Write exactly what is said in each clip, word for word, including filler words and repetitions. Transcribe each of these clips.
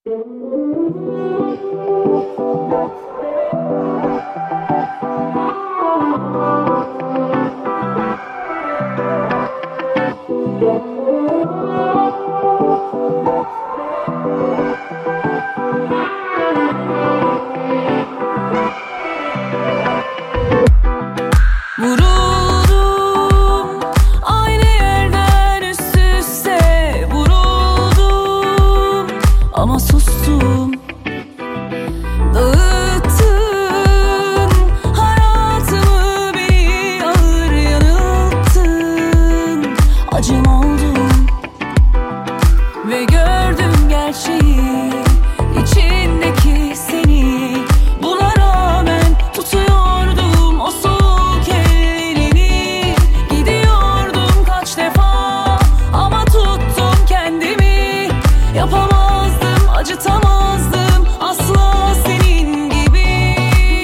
Vuruldum aynı yerden üst üste vuruldum ama sustum. Dağıttın hayatımı, beni ağır yanılttın. Acım oldum ve gördüm gerçeği, içindeki seni. Buna rağmen tutuyordum o soğuk ellerini. Gidiyordum kaç defa ama tuttum kendimi. Yapamazdım, acıtamazdım asla senin gibi.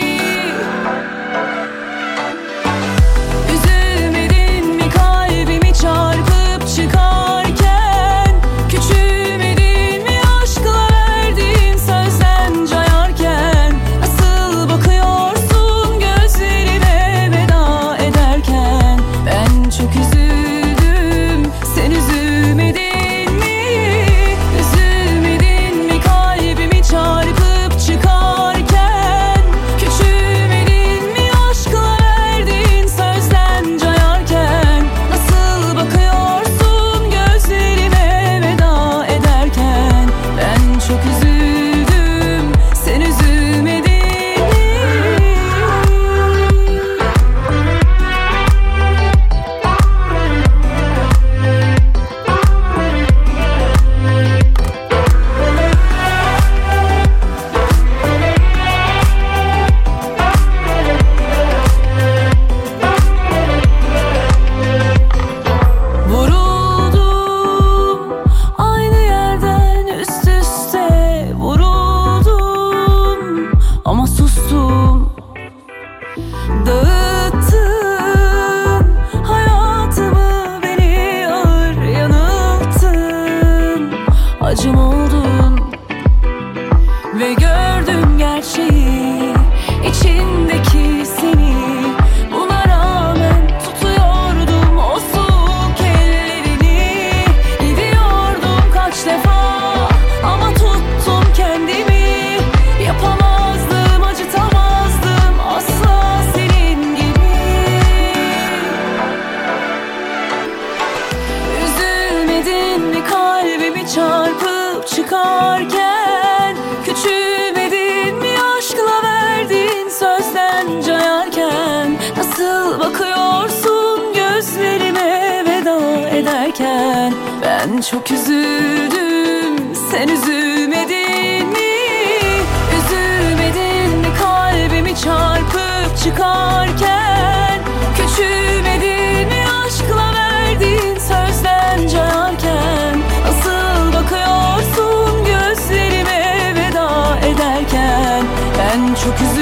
Üzülmedin mi kalbimi çarpıp çıkarken? Küçülmedin mi aşkla verdiğim sözden cayarken? Nasıl bakıyorsun gözlerime veda ederken? Ben çok üzüldüm, sen üzülmedin mi? Üzülmedin mi kalbimi çarpıp çıkarken? Küçülmedin mi aşkla verdiğin sözden cayarken? Nasıl bakıyorsun gözlerime veda ederken? Ben çok üzüldüm, sen üzülmedin mi? Vuruldum aynı yerden üst üste vuruldum ama sustum. Dağıttın hayatımı, beni ağır yanılttın. Acım oldun ve gördüm gerçeği, içindeki seni. Buna rağmen tutuyordum o soğuk ellerini. Gidiyordum kaç defa ama tuttum kendimi. Yapamazdım, acıtamazdım asla senin gibi. Üzülmedin mi kalbimi çarpıp çıkarken? Küçülmedin mi aşkla verdiğin sözden cayarken? Nasıl bakıyorsun gözlerime veda ederken? Ben çok üzüldüm, sen üzülmedin mi? Üzülmedin mi kalbimi çarpıp çıkarken? Küçülmedin mi aşkla verdiğin sözden cayarken? Nasıl bakıyorsun gözlerime veda ederken? Ben çok üzüldüm,